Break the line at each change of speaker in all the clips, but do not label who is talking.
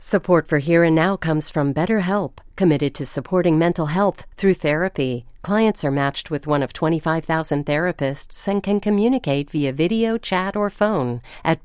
Support for Here and Now comes from BetterHelp, committed to supporting mental health through therapy. Clients are matched with one of 25,000 therapists and can communicate via video, chat, or phone at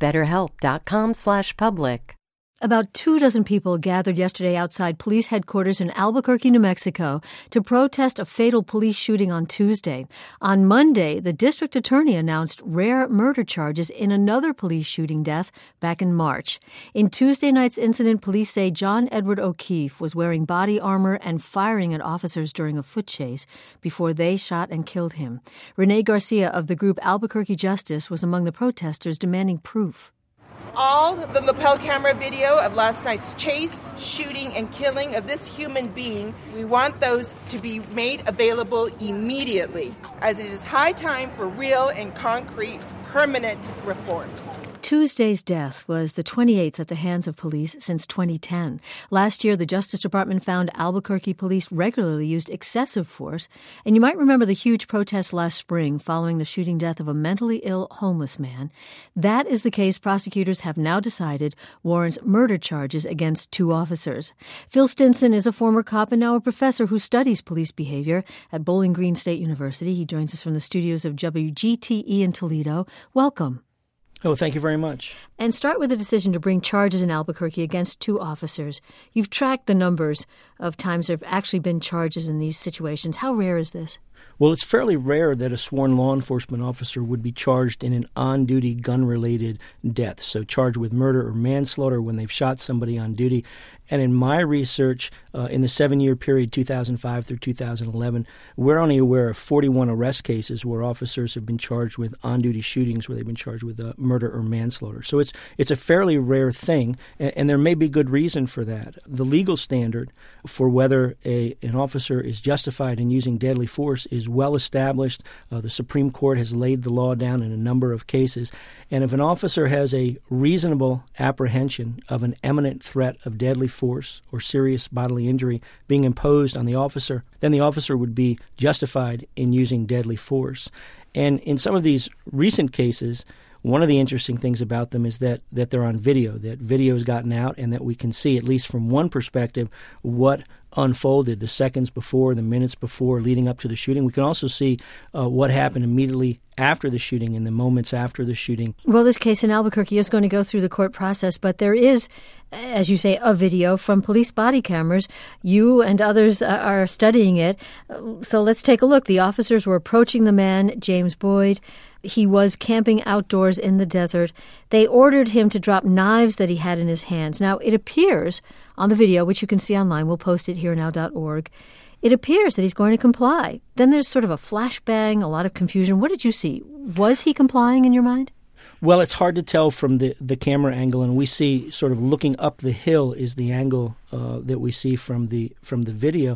betterhelp.com/public.
About 24 people gathered yesterday outside police headquarters in Albuquerque, New Mexico, to protest a fatal police shooting on Tuesday. On Monday, the district attorney announced rare murder charges in another police shooting death back in March. In Tuesday night's incident, police say John Edward O'Keefe was wearing body armor and firing at officers during a foot chase before they shot and killed him. Renee Garcia of the group Albuquerque Justice was among the protesters demanding proof.
All the lapel camera video of last night's chase, shooting, and killing of this human being, we want those to be made available immediately, as it is high time for real and concrete permanent reforms.
Tuesday's death was the 28th at the hands of police since 2010. Last year, the Justice Department found Albuquerque police regularly used excessive force, and you might remember the huge protests last spring following the shooting death of a mentally ill homeless man. That is the case prosecutors have now decided warrants murder charges against 2 officers. Phil Stinson is a former cop and now a professor who studies police behavior at Bowling Green State University. He joins us from the studios of WGTE in Toledo. Welcome.
Oh, thank you very much.
And start with the decision to bring charges in Albuquerque against 2 officers. You've tracked the numbers of times there have actually been charges in these situations. How rare is this?
Well, it's fairly rare that a sworn law enforcement officer would be charged in an on-duty gun-related death, so charged with murder or manslaughter when they've shot somebody on duty. And in my research, in the 7-year period, 2005 through 2011, we're only aware of 41 arrest cases where officers have been charged with on-duty shootings, where they've been charged with murder or manslaughter. So it's a fairly rare thing, and there may be good reason for that. The legal standard for whether an officer is justified in using deadly force is well established. The Supreme Court has laid the law down in a number of cases. And if an officer has a reasonable apprehension of an imminent threat of deadly force or serious bodily injury being imposed on the officer, then the officer would be justified in using deadly force. And in some of these recent cases, one of the interesting things about them is that they're on video, that video has gotten out, and that we can see, at least from one perspective, what unfolded the seconds before, the minutes before, leading up to the shooting. We can also see what happened immediately after the shooting and the moments after the shooting.
Well, this case in Albuquerque is going to go through the court process, but there is, as you say, a video from police body cameras. You and others are studying it. So let's take a look. The officers were approaching the man, James Boyd. He was camping outdoors in the desert. They ordered him to drop knives that he had in his hands. Now, it appears on the video, which you can see online, we'll post it herenow.org, it appears that he's going to comply. Then there's sort of a flashbang, a lot of confusion. What did you see? Was he complying in your mind?
Well, it's hard to tell from the camera angle, and we see sort of looking up the hill is the angle that we see from the video.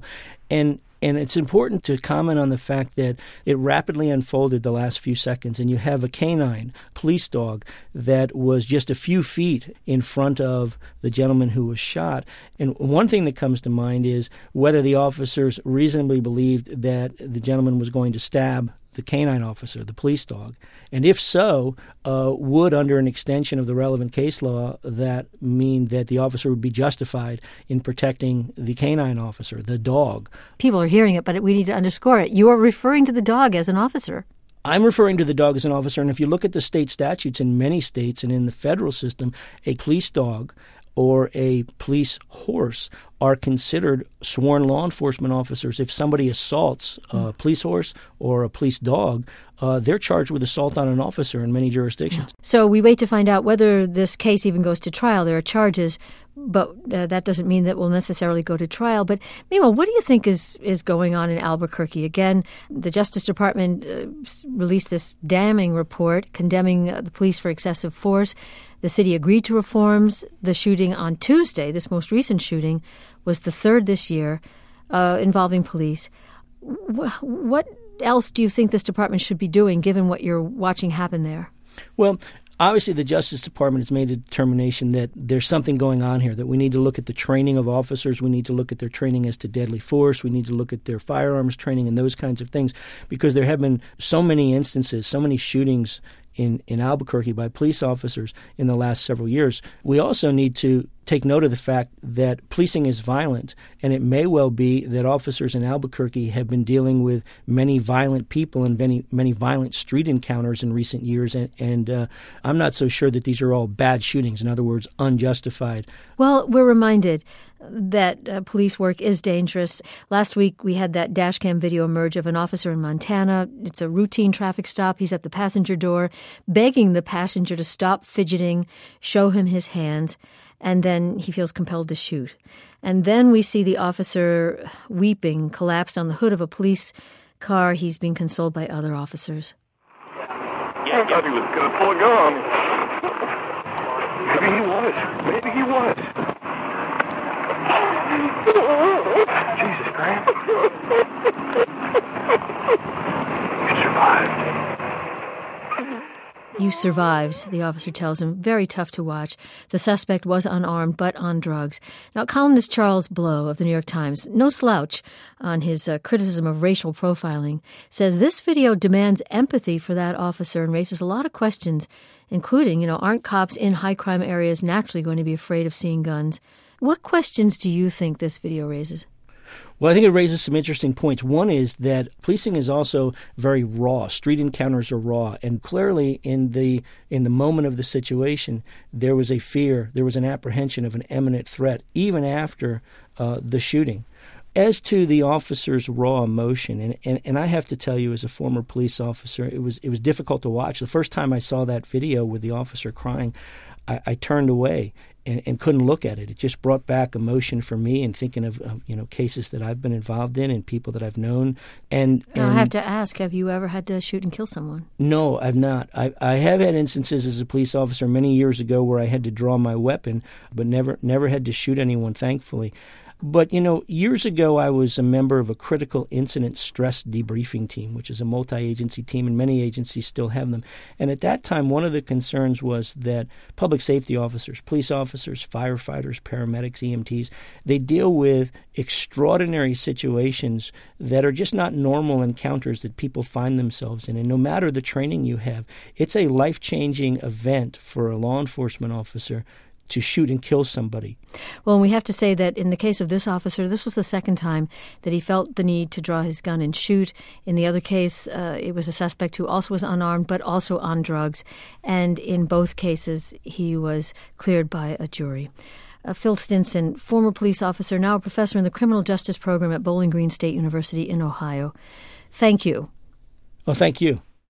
And it's important to comment on the fact that it rapidly unfolded the last few seconds, and you have a canine police dog that was just a few feet in front of the gentleman who was shot. And one thing that comes to mind is whether the officers reasonably believed that the gentleman was going to stab the canine officer, the police dog. And if so, would, under an extension of the relevant case law, that mean that the officer would be justified in protecting the canine officer, the dog?
People are hearing it, but we need to underscore it. You are referring to the dog as an officer.
I'm referring to the dog as an officer, and if you look at the state statutes in many states and in the federal system, a police dog or a police horse are considered sworn law enforcement officers. If somebody assaults a police horse or a police dog, they're charged with assault on an officer in many jurisdictions.
So we wait to find out whether this case even goes to trial. There are charges, but that doesn't mean that we'll necessarily go to trial. But meanwhile, what do you think is going on in Albuquerque? Again, the Justice Department released this damning report condemning the police for excessive force. The city agreed to reforms. The shooting on Tuesday, this most recent shooting, was the 3rd this year involving police. What else do you think this department should be doing, given what you're watching happen there?
Well, obviously the Justice Department has made a determination that there's something going on here, that we need to look at the training of officers, we need to look at their training as to deadly force, we need to look at their firearms training and those kinds of things, because there have been so many instances, so many shootings in Albuquerque by police officers in the last several years. We also need to take note of the fact that policing is violent, and it may well be that officers in Albuquerque have been dealing with many violent people and many violent street encounters in recent years, and I'm not so sure that these are all bad shootings, in other words, unjustified.
Well, we're reminded that police work is dangerous. Last week, we had that dash cam video emerge of an officer in Montana. It's a routine traffic stop. He's at the passenger door, begging the passenger to stop fidgeting, show him his hands, and then he feels compelled to shoot. And then we see the officer weeping, collapsed on the hood of a police car. He's being consoled by other officers.
I thought he was going to pull a gun on me. Maybe he was. Jesus Christ. You survived.
You survived, the officer tells him. Very tough to watch. The suspect was unarmed but on drugs. Now, columnist Charles Blow of the New York Times, no slouch on his criticism of racial profiling, says this video demands empathy for that officer and raises a lot of questions, including, aren't cops in high-crime areas naturally going to be afraid of seeing guns? What questions do you think this video raises?
Well, I think it raises some interesting points. One is that policing is also very raw. Street encounters are raw, and clearly in the moment of the situation, there was a fear, there was an apprehension of an imminent threat, even after the shooting. As to the officer's raw emotion, and I have to tell you, as a former police officer, it was difficult to watch. The first time I saw that video with the officer crying, I turned away and couldn't look at it. It just brought back emotion for me, and thinking of cases that I've been involved in and people that I've known. And
I have to ask, have you ever had to shoot and kill someone?
No, I've not. I have had instances as a police officer many years ago where I had to draw my weapon, but never had to shoot anyone, thankfully. But, years ago I was a member of a critical incident stress debriefing team, which is a multi-agency team, and many agencies still have them. And at that time, one of the concerns was that public safety officers, police officers, firefighters, paramedics, EMTs, they deal with extraordinary situations that are just not normal encounters that people find themselves in. And no matter the training you have, it's a life-changing event for a law enforcement officer to shoot and kill somebody.
Well, and we have to say that in the case of this officer, this was the second time that he felt the need to draw his gun and shoot. In the other case, it was a suspect who also was unarmed but also on drugs. And in both cases, he was cleared by a jury. Phil Stinson, former police officer, now a professor in the criminal justice program at Bowling Green State University in Ohio. Thank you.
Well, thank you.